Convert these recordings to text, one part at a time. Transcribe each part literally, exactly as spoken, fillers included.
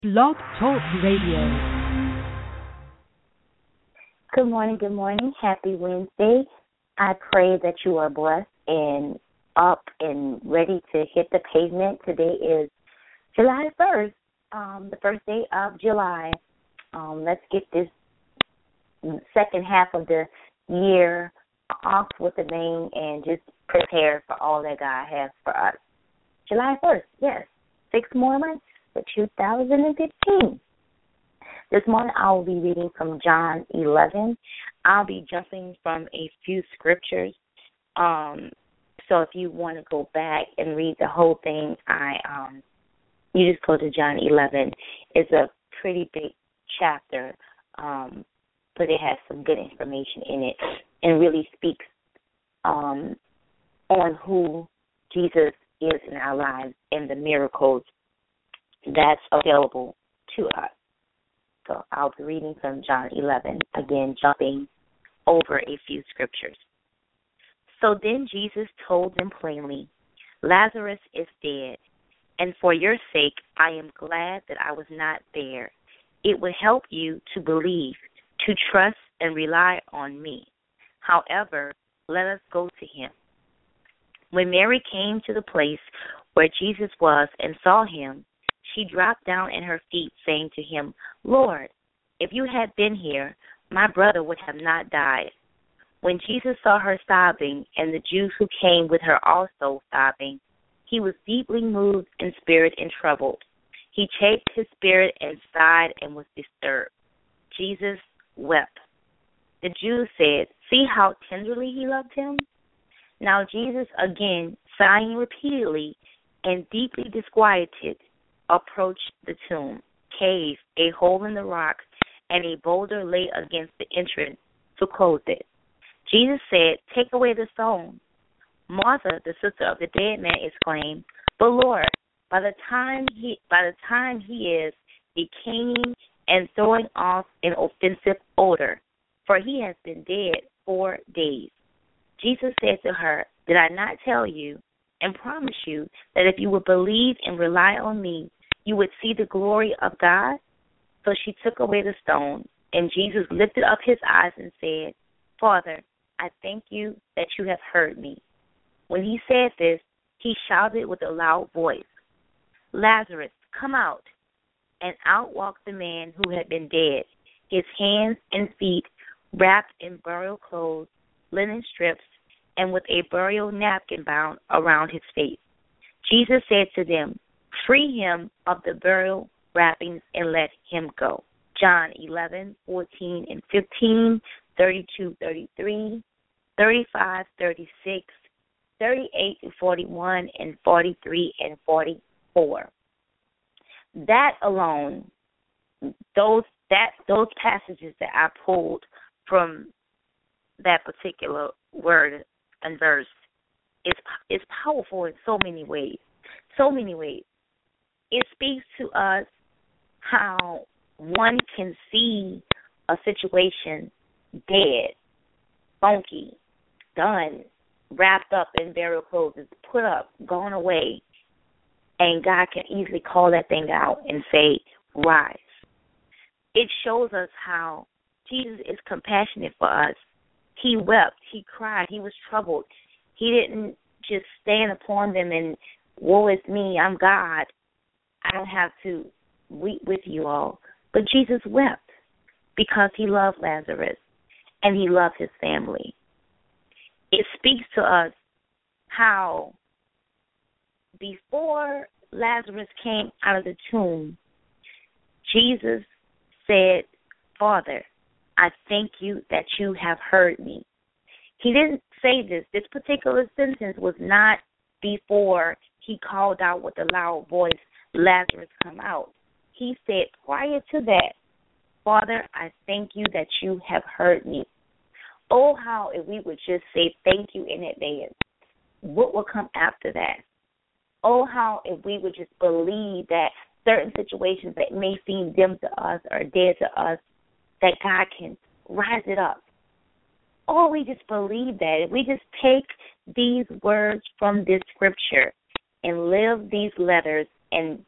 Blog Talk Radio. Good morning, good morning. Happy Wednesday. I pray that you are blessed and up and ready to hit the pavement. Today is July first, um, the first day of July. Um, let's get this second half of the year off with a bang and just prepare for all that God has for us. July first, yes, six more months for two thousand fifteen. This morning I will be reading from John eleven. I'll be jumping from a few scriptures. Um, so if you want to go back and read the whole thing, I um, you just go to John eleven. It's a pretty big chapter, um, but it has some good information in it and really speaks um, on who Jesus is in our lives and the miracles that's available to us. So I'll be reading from John eleven, again jumping over a few scriptures. So then Jesus told them plainly, Lazarus is dead, and for your sake I am glad that I was not there. It would help you to believe, to trust and rely on me. However, let us go to him. When Mary came to the place where Jesus was and saw him, she dropped down at her feet, saying to him, Lord, if you had been here, my brother would have not died. When Jesus saw her sobbing, and the Jews who came with her also sobbing, he was deeply moved in spirit and troubled. He chafed his spirit and sighed and was disturbed. Jesus wept. The Jews said, see how tenderly he loved him? Now Jesus, again, sighing repeatedly and deeply disquieted, approached the tomb, cave, a hole in the rock, and a boulder lay against the entrance to close it. Jesus said, take away the stone. Martha, the sister of the dead man, exclaimed, but Lord, by the time he by the time he is decaying and throwing off an offensive odor, for he has been dead four days. Jesus said to her, did I not tell you and promise you that if you would believe and rely on me, you would see the glory of God? So she took away the stone, and Jesus lifted up his eyes and said, Father, I thank you that you have heard me. When he said this, he shouted with a loud voice, Lazarus, come out. And out walked the man who had been dead, his hands and feet wrapped in burial clothes, linen strips, and with a burial napkin bound around his face. Jesus said to them, free him of the burial wrappings and let him go. John eleven, fourteen and fifteen, thirty-two, thirty-three, thirty-five, thirty-six, thirty-eight to forty-one, and forty-three and forty-four. That alone, those that those passages that I pulled from that particular word and verse is is powerful in so many ways. So many ways. It speaks to us how one can see a situation dead, funky, done, wrapped up in burial clothes, put up, gone away, and God can easily call that thing out and say, rise. It shows us how Jesus is compassionate for us. He wept, he cried, he was troubled. He didn't just stand upon them and, woe is me, I'm God. I don't have to weep with you all. But Jesus wept because he loved Lazarus and he loved his family. It speaks to us how before Lazarus came out of the tomb, Jesus said, Father, I thank you that you have heard me. He didn't say this. This particular sentence was not before he called out with a loud voice, Lazarus, come out. He said prior to that, Father, I thank you that you have heard me. Oh, how if we would just say thank you in advance. What will come after that? Oh, how if we would just believe that certain situations that may seem dim to us or dead to us, that God can rise it up. Oh, we just believe that. If we just take these words from this scripture and live these letters and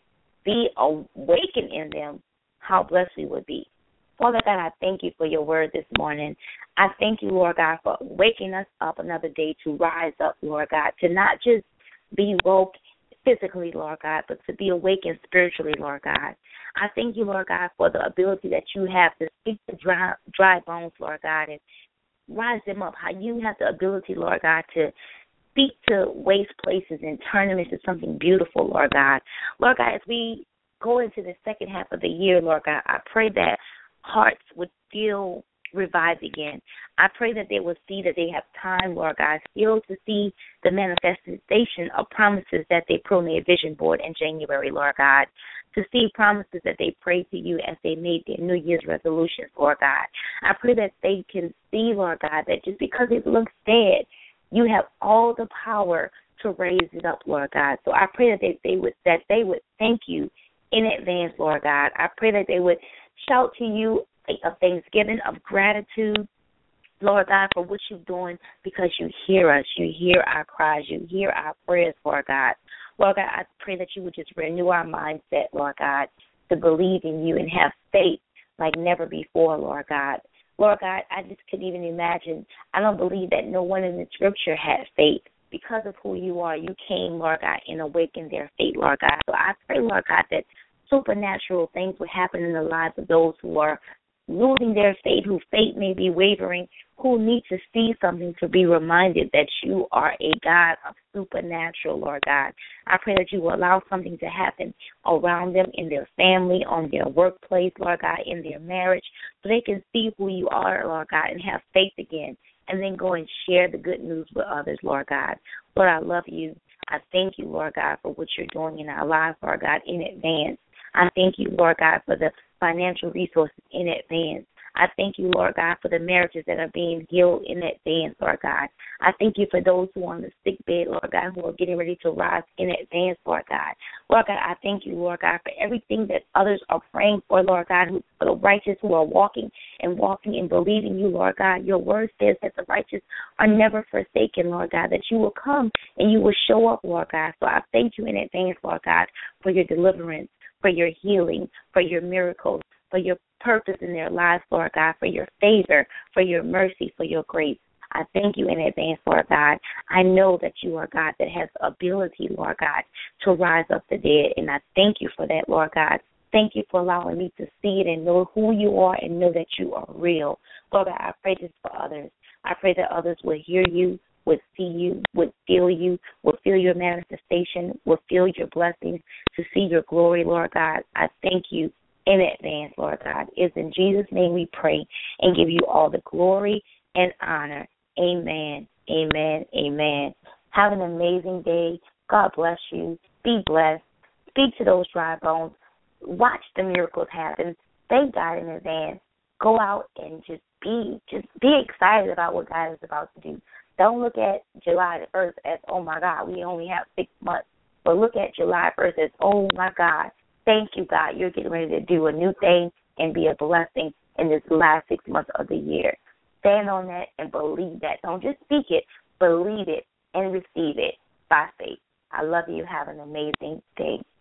be awakened in them, how blessed we would be. Father God, I thank you for your word this morning. I thank you, Lord God, for waking us up another day to rise up, Lord God, to not just be woke physically, Lord God, but to be awakened spiritually, Lord God. I thank you, Lord God, for the ability that you have to speak to dry, dry bones, Lord God, and rise them up, how you have the ability, Lord God, to speak to waste places and turn them into something beautiful, Lord God. Lord God, as we go into the second half of the year, Lord God, I pray that hearts would feel revived again. I pray that they will see that they have time, Lord God, still to see the manifestation of promises that they put on their vision board in January, Lord God, to see promises that they prayed to you as they made their New Year's resolutions, Lord God. I pray that they can see, Lord God, that just because it looks dead, you have all the power to raise it up, Lord God. So I pray that they, they would that they would thank you in advance, Lord God. I pray that they would shout to you of thanksgiving, of gratitude, Lord God, for what you're doing, because you hear us. You hear our cries. You hear our prayers, Lord God. Lord God, I pray that you would just renew our mindset, Lord God, to believe in you and have faith like never before, Lord God. Lord God, I just couldn't even imagine. I don't believe that no one in the scripture had faith. Because of who you are, you came, Lord God, and awakened their faith, Lord God. So I pray, Lord God, that supernatural things would happen in the lives of those who are losing their faith, whose faith may be wavering, who need to see something to be reminded that you are a God of supernatural, Lord God. I pray that you will allow something to happen around them, in their family, on their workplace, Lord God, in their marriage, so they can see who you are, Lord God, and have faith again, and then go and share the good news with others, Lord God. Lord, I love you. I thank you, Lord God, for what you're doing in our lives, Lord God, in advance. I thank you, Lord God, for the financial resources in advance. I thank you, Lord God, for the marriages that are being healed in advance, Lord God. I thank you for those who are on the sick bed, Lord God, who are getting ready to rise in advance, Lord God. Lord God, I thank you, Lord God, for everything that others are praying for, Lord God, who, for the righteous who are walking and walking and believing you, Lord God. Your word says that the righteous are never forsaken, Lord God, that you will come and you will show up, Lord God. So I thank you in advance, Lord God, for your deliverance, for your healing, for your miracles, for your purpose in their lives, Lord God, for your favor, for your mercy, for your grace. I thank you in advance, Lord God. I know that you are God that has the ability, Lord God, to rise up the dead, and I thank you for that, Lord God. Thank you for allowing me to see it and know who you are and know that you are real. Lord God, I pray this for others. I pray that others will hear you, would see you, would feel you, would feel your manifestation, would feel your blessings, to see your glory, Lord God. I thank you in advance, Lord God. It's in Jesus' name we pray and give you all the glory and honor. Amen, amen, amen. Have an amazing day. God bless you. Be blessed. Speak to those dry bones. Watch the miracles happen. Thank God in advance. Go out and just be, just be excited about what God is about to do. Don't look at July the first as, oh, my God, we only have six months. But look at July first as, oh, my God, thank you, God. You're getting ready to do a new thing and be a blessing in this last six months of the year. Stand on that and believe that. Don't just speak it. Believe it and receive it by faith. I love you. Have an amazing day.